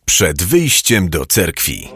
przed wyjściem do cerkwi.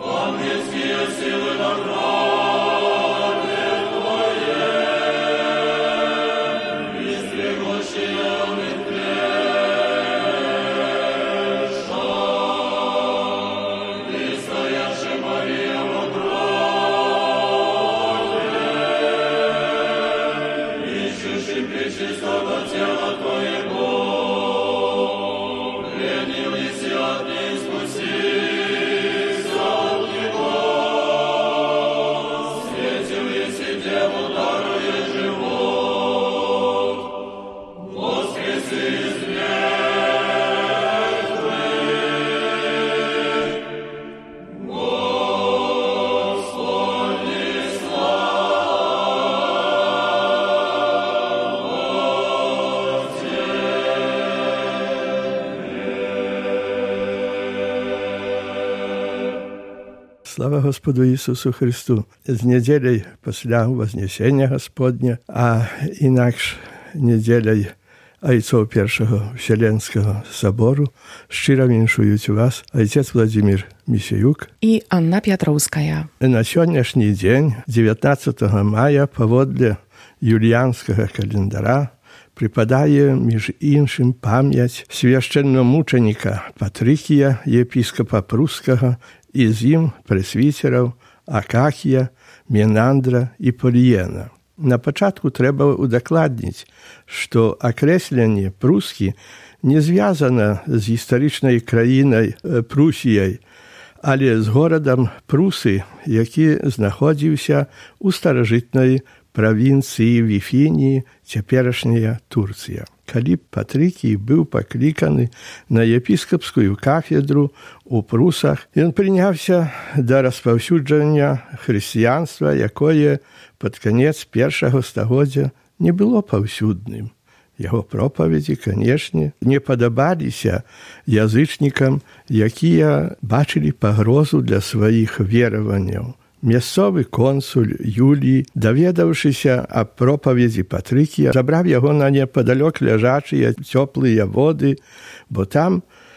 Слава Господу Ісусу Христу. З неділей після Вознесення Господня, а інакш неділей айцов Першого Вселенського собору щиро віншують вас отець Владимир Місіюк і Анна П'ятровська. На сьогоднішній день, 19 мая, поводле юліанського календара, припадає, між іншим, пам'ять священномученика Патрикія, єпископа Прусского, і з ним пресвітерів Акахія, Менандра і Полієна. На початку треба удокладнити, що окреслення Прускі не зв'язано з історичною країною Прусією, але з городом Пруси, який знаходився у старожитної провінції Віфінії, теперішня Турція. Коли Патрикій був покликаний на єпископську кафедру у Прусах, він прийнявся до розповсюдження християнства, яке під кінець першого століття не було повсюдним. Його проповіді, звісно, не подобалися язичникам, які бачили погрозу для своїх вірувань. Місцевий консуль Юлій, довідавшися о проповіді Патрикія, забрав його на неподалік лежачі теплі води, бо там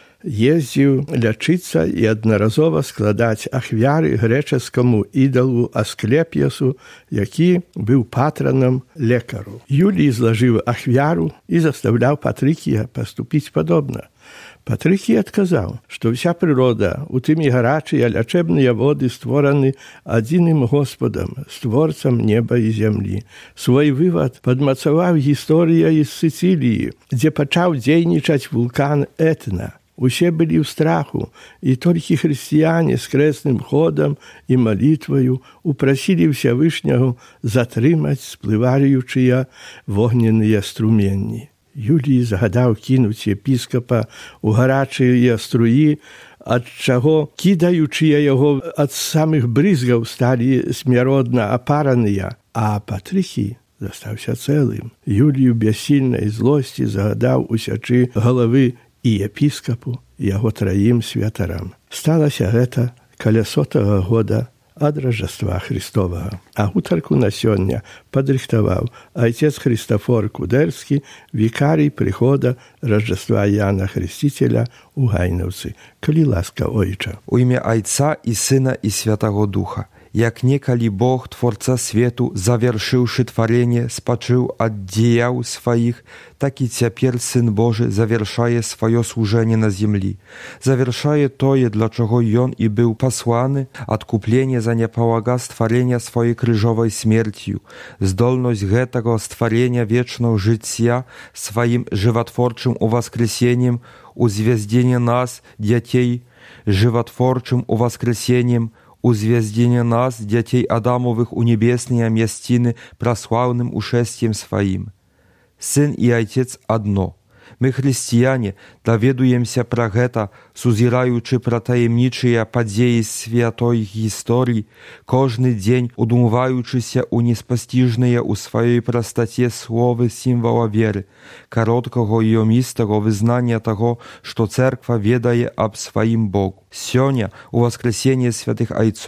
їздив лічитися і одноразово складати ахвяри греческому ідолу Асклепіасу, який був патроном лікару. Юлій зложив ахвяру і заставляв Патрикія поступити подобно. Патрикій відказав, що вся природа, у тими гарячі і лічебні води створені одним Господом, створцем неба і землі. Свій вивод підмацував історія із Сицилії, де почав дійничати вулкан Етна. Усе були в страху, і тільки християни з крестним ходом і молитвою упросили Всевишнього затримати спливаючі вогняні струмені. Юлій загадав кинути єпископа у гарячі струї, від чого, кидаючи його від самих бризгів, стали смертно опарані, а Патрикій залишився цілим. Юлій в безсильній злості загадав усячи голови і єпископу, і його троїм святарам. Сталося це каля 100-го года від Рождества Христового. А гутарку на сьогодні підрихтував отець Христофор Кудерський, вікарій приходу Рождества Яна Хрестителя у Гайновці. Коли ласка, Ojcze. У ім'я Отця і Сина і Святого Духа. Jak niekali Bóg, Twórca światu, zaвершивши tworzenie, spoczął od dzieł swoich, tak i teraz Syn Boży zaвершає swoje służenie na ziemi. Zaвершає to, dla czego On i był posłany, odkupienie za niepołaga stworzenia swojej krzyżowej śmiercią, zdolność tego stworzenia wieczną życia swoim żywotwórczym uwaskresieniem, uzwieździenie nas, dzieci, żywotwórczym uwaskresieniem, uzwieździenie nas, dzieci Adamowych u niebiesnej mieściny, prasławnym uszestiem swoim. Syn i Ojciec одно. My, chrześcijanie, dowiadujemy про гэта, suziraючи про tajemnicze події świętej historii, każdy dzień udumwaючися у niespostижne u swojej prostocie słowy symbole wiery, krótkiego i omistego wyznania tego, że cerkwa wiedaje ob swoim Bogu. Сегодня у воскресения святых Отцов,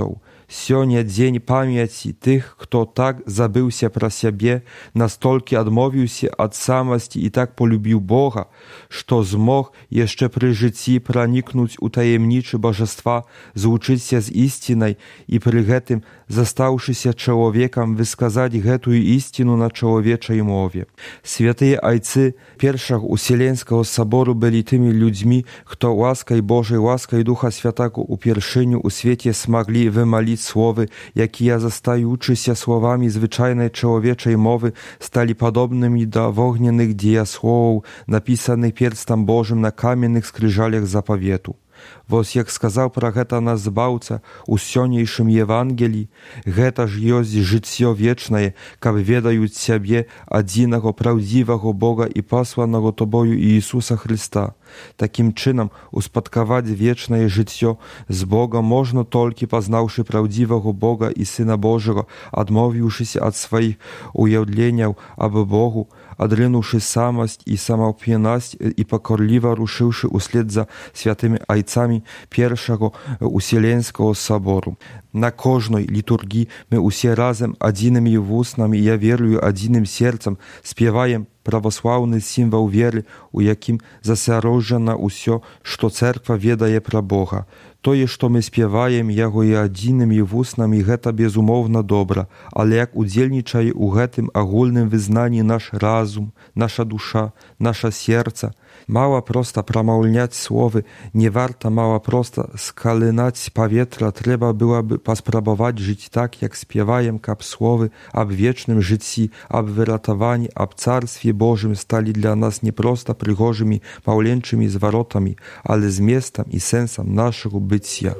Сёння дзень памяти тых, кто так забыўся пра сябе, настолькі адмовіўся ад самасці і так полюбіў Бога, што змог яшчэ пры жыцці пранікнуць у таемнічы божества, злучыцца з ісцінай і пры гэтым, застаўшыся чалавекам, высказаць гэтую ісціну на чалавечай мове. Святыя айцы першага Уселенскага сабору былі тымі людзьмі, хто ласкай Божай, ласкай Духа Святаго упершыню ў свеце смаглі вымаліць словы, якія, застаючыся словамі звычайнай чалавечай мовы, сталі падобнымі да вогненных дзеясловаў, напісаных перстам Божым на каменных скрыжалях запавету. Вось як сказаў пра гэта наш Збаўца ў сённяйшым Евангелі, гэта ж ёсць жыццё вечнае, каб ведаюць сябе адзінага праўдзівага Бога і пасланага тобою Іісуса Хрыста. Такім чынам, успадкаваць вечнае жыццё з Бога можна толькі пазнаўшы праўдзівага Бога і Сына Божага, адмовіўшыся ад сваіх уяўленняў аб Богу, адрынуўшы самасць і самаўп'янасць і пакорліва рушыўшы услед за святымі айцамі першага Уселенскага сабору. На кожной літургіі мы ўсе разам адзінымі вуснамі, я верую адзіным серцам, спяваем праваслаўны сімвал веры, у якім засяроджана ўсё, што цэрква ведае пра Бога. Тое, што мы спяваем яго і адзінымі вуснамі, гэта безумоўна добра, але як удзельнічае ў гэтым агульным вызнанні наш разум, наша душа, наша серца, мала проста прамаўляць словы, не варта мала проста скалынаць паветра, трэба было бы паспрабаваць жыць так, як спяваем, каб словы аб вечным жыцці, аб выратаванні, аб царстве Божым сталі для нас не проста прыгожымі маўленчымі зваротамі, але зместам і сэнсам нашага быцця.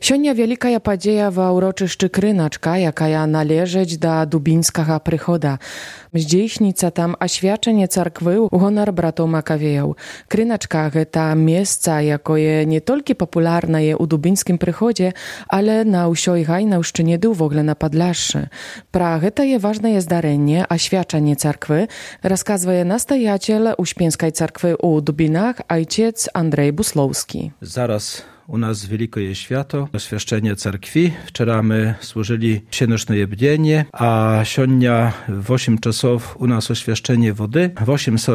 Сёння вялікая падзея ва ўрочышчы Крыначка, якая належыць да дубінскага прыхода. Здзейсніцца там асвячэнне царквы ў гонар братоў Макавеяў. Крыначка – гэта месца, якое не толькі папулярнае ў дубінскім прыходзе, але на ўсёй Гайнаўшчыне ды ўвогуле на Падляшшы. Пра гэтае важнае здарэнне, асвячэнне царквы, расказвае настаяцель Успенскай царквы ў Дубінах ojciec Andrzej Buslowski. Zaraz u nas wielkie święto, oświeszczenie cerkwi. Wczoraj my służyli sienoczne bdzienie, a siądnia w 8 czasów u nas oświeszczenie wody. W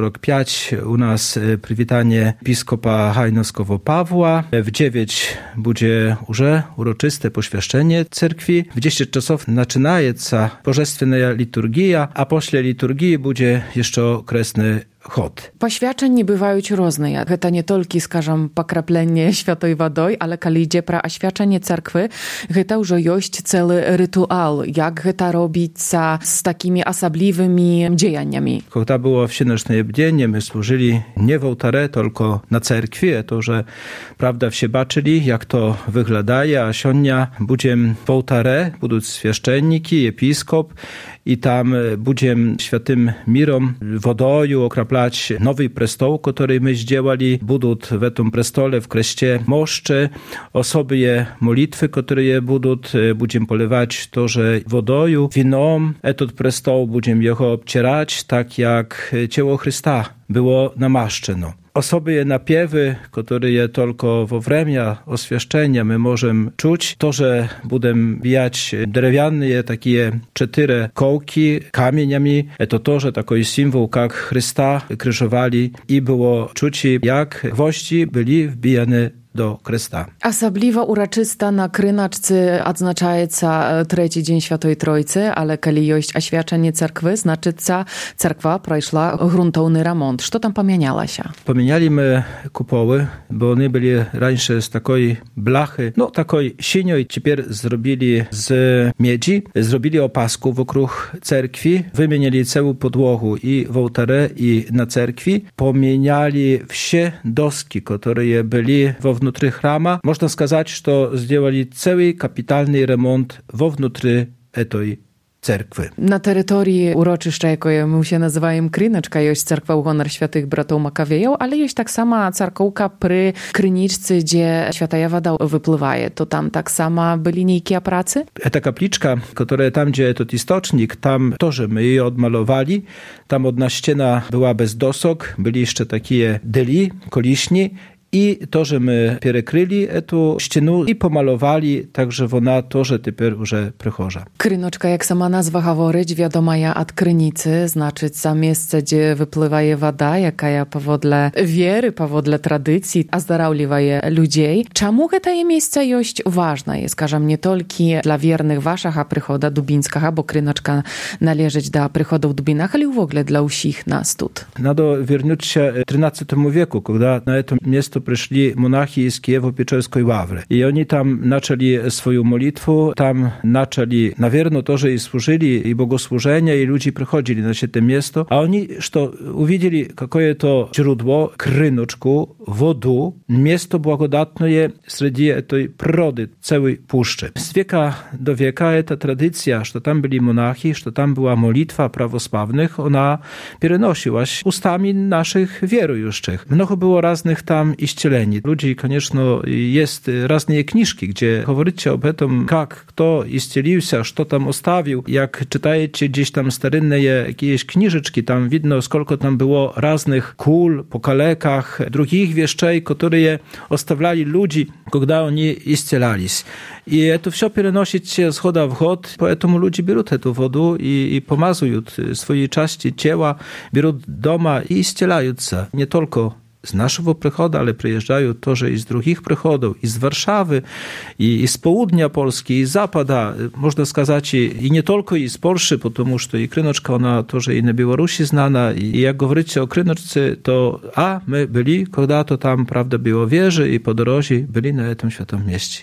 8:45 u nas przywitanie biskupa Hajnowskiego Pawła. W 9 będzie już uroczyste poświeszczenie cerkwi. W 10 czasów zaczyna się bożestwienna liturgia, a после liturgii będzie jeszcze okresny chod. Пасвячэнні бываюць розныя. Гэта не толькі, скажам, пакрапленне святой вадой, але калі ідзе пра асвячэнне царквы, гэта ўжо ёсць цэлы рытуал. Як гэта робіцца з такімі асаблівымі дзеяннямі? Когда było wsienoczne bdzienie, my służyli nie w ołtarze, tylko na cerkwi. To, że prawda wsie baczyli, jak to wyglądaje, a sionia będziemy w ołtarze, będą świeszczenniki, episkop i tam będziemy świętym mirom wodoju okraplać nowy prestoł, który my zdziałali. Będą w tym prestole w kreście moszcze, osoby je modlitwy, które je będziemy polewać to, że wodoju, winom, etot prestoł będziemy jego obcierać, tak jak ciało Chrysta było namaszczeno. Osoby je napiewy, które je tylko wo wremia oswieszczenia my możemy czuć, to, że będziemy bijać drewniane takie 4 kołki kamieniami, to, że taki symbol jak Chrysta krzyżowali i było czuć, jak gwoździ byli wbijane do kresta. Асабліва урачыста на Крыначцы адзначаецца трэці дзень Святой Тройцы, але калі ёсць асвячэнне царквы, значыцца царква прайшла грунтоўны рамонт. Што там памянялася? Pomieniali my kupoły, bo one byli rańsze z takiej blachy, no takiej sinioj, teraz zrobili z miedzi, zrobili opasku wokół cerkwi, wymienili całą podłogu i w ołtarze, i na cerkwi, pomieniali wsie doski, które byli wewnątrz chrama. Można сказать, że zrobili cały kapitalny remont wewnątrz tej cerkwy. На тэрыторыі урочышча, якое мы ўсе называем Крыначка, ёсць царква ў гонар святых братоў Макавеяў, але ёсць таксама царкоўка пры крынічцы, дзе святая вода выплывае. То там таксама былі нейкія працы? Eta kapliczka, która tam, gdzie jest istocznik, tam to, że my jej odmalowali, tam odna ściana była bez dosok, byli jeszcze takie dyli, koliśni, i to, że my przekryli tę ścianę i pomalowali, także ona to, że teraz już przychodzi. Krynoczka, jak sama nazwa говорить, wiadomая od krynicy, znaczy za miejsce, gdzie wypływaje woda, jaka powodle wiery, powodle tradycji, a zdarauliwaje ludzi. Czemu to miejsce jest ważne? Jest, skażem, nie tylko dla wiernych waszych przychoda dubińskich, bo Krynoczka należeć do przychodów Dubinach, ale w ogóle dla wszystkich nas tu. Надо вернуть się XIII wieku, когда на это место пришли монахи из Киево-Печерской Лавры. И они там начали свою молитву, там начали, наверное, тоже и служили, и богослужения, и люди приходили на это место. А они что, увидели какое-то źródło, крыночку, воду, место благодатное среди этой природы, całej puszczy. Z wieka do wieka ta tradycja, że tam byli monachy, że tam była modlitwa prawosławnych, ona przenosiła się ustami naszych wierujących. Mnogo było różnych tam исцелení. Ludzi, koniecznie, jest różne książki, gdzie mówicie o tym, jak kto исцелился, co tam ostawił. Jak czytajecie gdzieś tam starynne jakieś książeczki, tam widno, skолько tam było różnych kul po kalekach, drugich wieszczej, które ostawiali ludzi, kiedy oni исцелялись. I to wszystko przenosić się z choda w chod, poэтому ludzie biorą tę wodę i pomazują swoje części ciała, biorą doma i исцеляją się. Nie tylko z naszego przychodu, ale przyjeżdżają тоже i z drugich przychodów, i z Warszawy, i z południa Polski, i z zapada, można сказать, i nie tylko i z Polski, потому что i Krynoczka, ona тоже i na Białorusi znana, i jak mówicie o Krynoczce, to my byli, kiedy to tam, prawda, było wieży i po drodze byli na tym świętym mieście.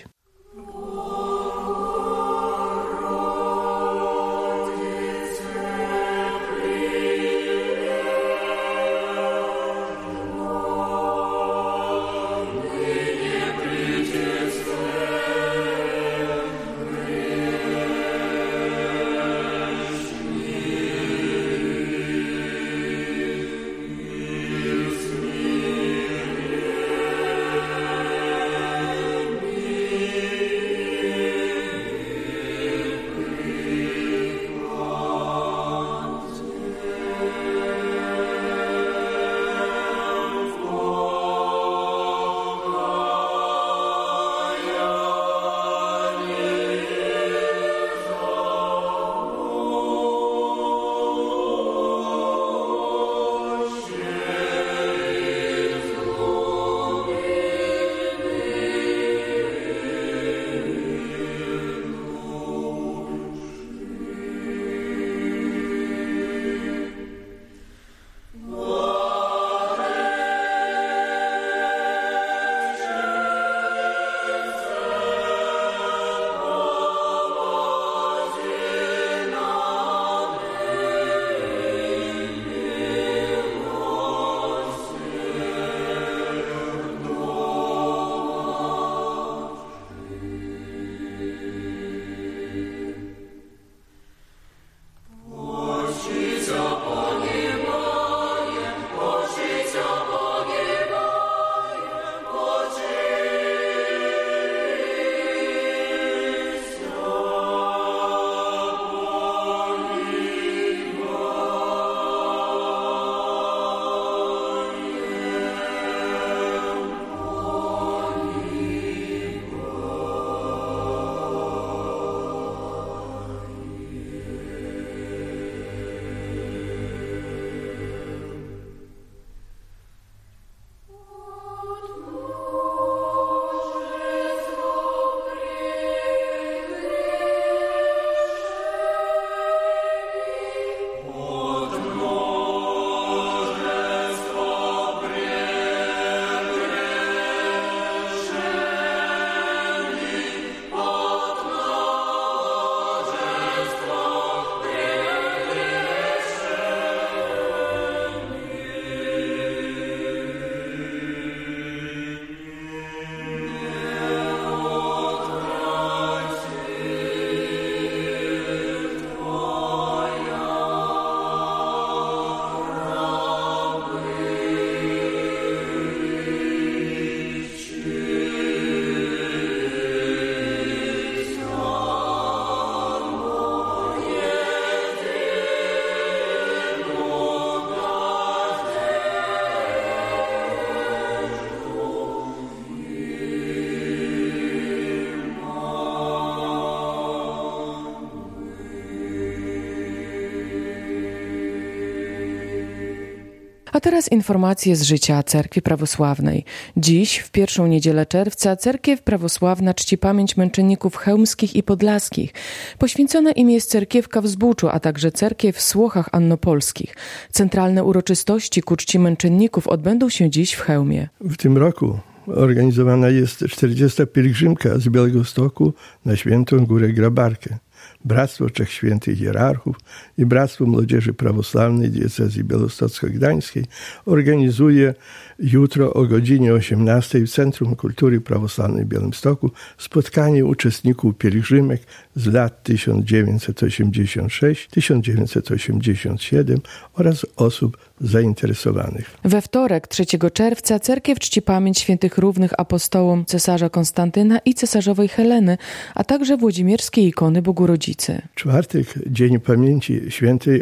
A teraz informacje z życia Cerkwi Prawosławnej. Dziś, w pierwszą niedzielę czerwca, Cerkiew Prawosławna czci pamięć męczenników chełmskich i podlaskich. Poświęcona im jest cerkiewka w Zbuczu, a także cerkiew w Słochach Annopolskich. Centralne uroczystości ku czci męczenników odbędą się dziś w Chełmie. W tym roku organizowana jest 40. pielgrzymka z Białegostoku na Świętą Górę Grabarkę. Bractwo Trzech Świętych Hierarchów i Bractwo Młodzieży Prawosławnej Diecezji Białostocko-Gdańskiej organizuje jutro o godzinie 18 w Centrum Kultury Prawosławnej w Białymstoku spotkanie uczestników pielgrzymek z lat 1986-1987 oraz osób zainteresowanych. We wtorek, 3 czerwca, cerkiew czci pamięć świętych równych apostołom cesarza Konstantyna i cesarzowej Heleny, a także włodzimierskiej ikony Bogorodzicy. Czwartek, Dzień Pamięci świętej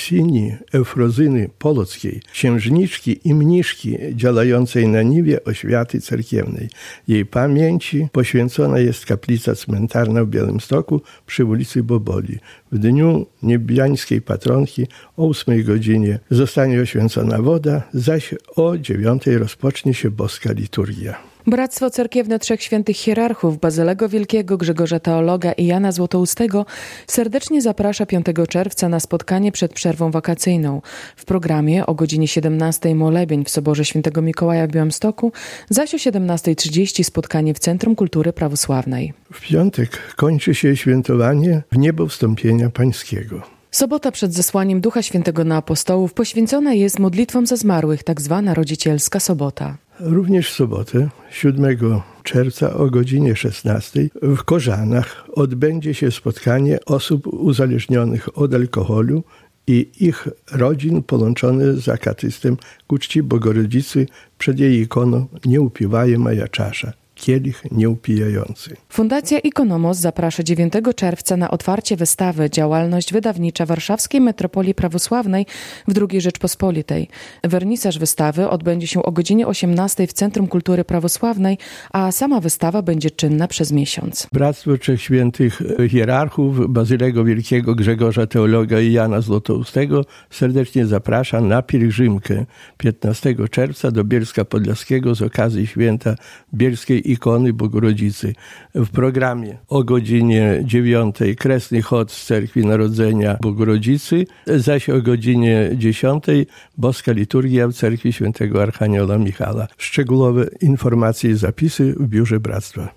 Eufrozyny Polockiej, księżniczki i mniszki działającej na niwie oświaty cerkiewnej. Jej pamięci poświęcona jest kaplica cmentarna w Białymstoku przy ulicy Boboli. W dniu niebiańskiej patronki o 8 godzinie zostanie oświęcona woda, zaś o 9 rozpocznie się boska liturgia. Bractwo Cerkiewne Trzech Świętych Hierarchów Bazylego Wielkiego, Grzegorza Teologa i Jana Złotoustego serdecznie zaprasza 5 czerwca na spotkanie przed przerwą wakacyjną. W programie o godzinie 17 molebień w Soborze Świętego Mikołaja w Białymstoku, zaś o 17:30 spotkanie w Centrum Kultury Prawosławnej. W piątek kończy się świętowanie Wniebowstąpienia Pańskiego. Sobota przed zesłaniem Ducha Świętego na apostołów poświęcona jest modlitwom za zmarłych, tak zwana rodzicielska sobota. Również w sobotę, 7 czerwca o godzinie 16 w Korzanach odbędzie się spotkanie osób uzależnionych od alkoholu i ich rodzin połączone z akatystem ku czci Bogorodzicy przed jej ikoną Nie upiwaje moja czasza. Kielich nieupijający. Fundacja Ikonomos zaprasza 9 czerwca na otwarcie wystawy Działalność wydawnicza Warszawskiej Metropolii Prawosławnej w II Rzeczpospolitej. Wernisaż wystawy odbędzie się o godzinie 18 w Centrum Kultury Prawosławnej, a sama wystawa będzie czynna przez miesiąc. Bractwo Trzech Świętych Hierarchów Bazylego Wielkiego, Grzegorza Teologa i Jana Złotoustego serdecznie zaprasza na pielgrzymkę 15 czerwca do Bielska Podlaskiego z okazji święta Bielskiej ikony Bogorodzicy. W programie o godzinie 9 kresny chód z Cerkwi Narodzenia Bogorodzicy, zaś o godzinie 10 boska liturgia w Cerkwi Świętego Archanioła Michała. Szczegółowe informacje i zapisy w Biurze Bractwa.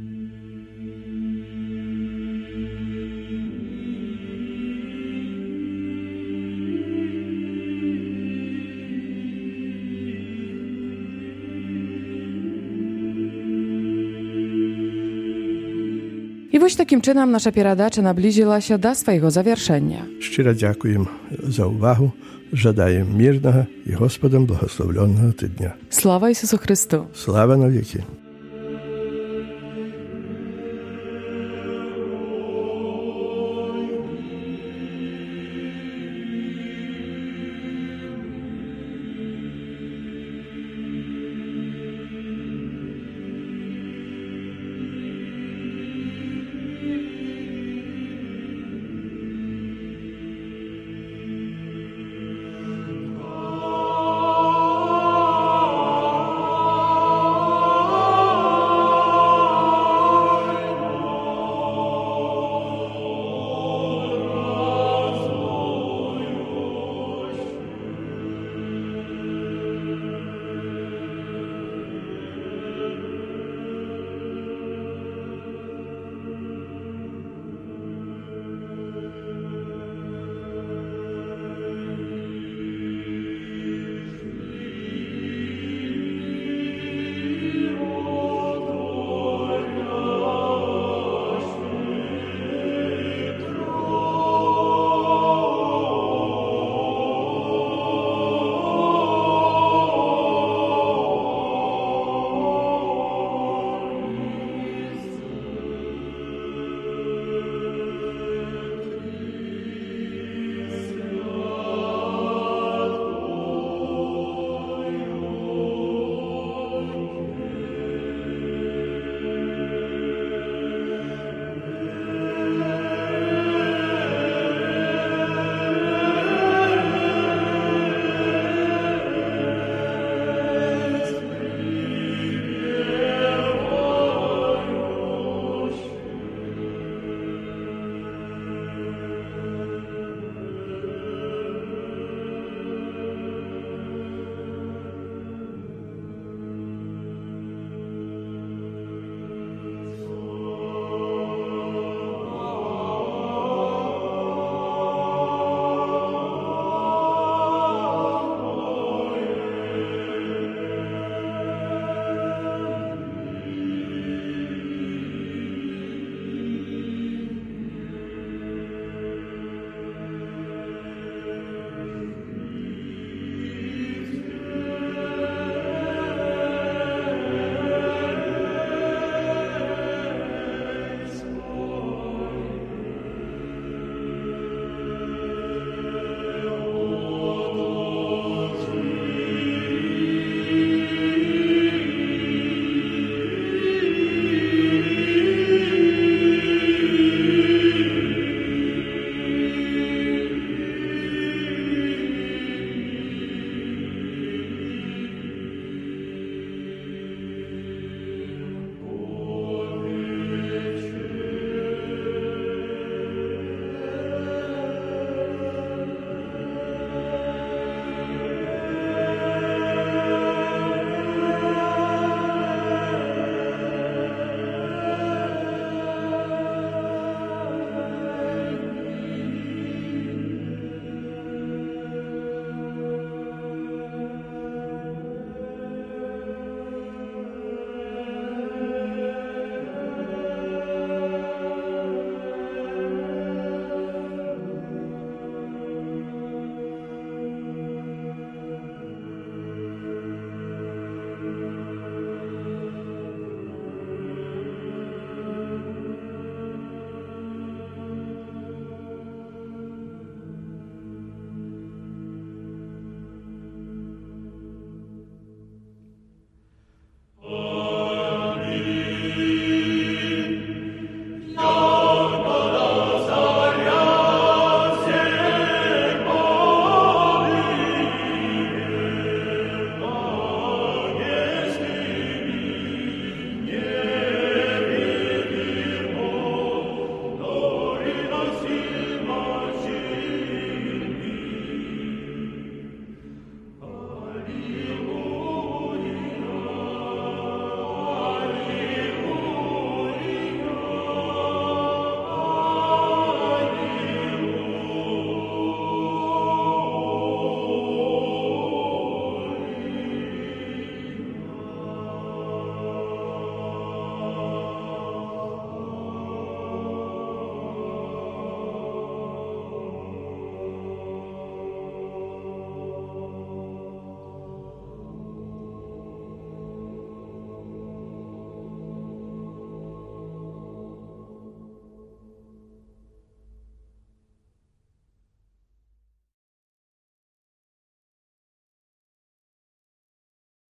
I właśnie takim czynem nasza передача наблизила się do swojego zawieszenia. Szczerze dziękuję za uwagę. Żadaję mirnego i Gospodem błogosławionego tygodnia. Sława Jezusu Chrystu. Sława na wieki.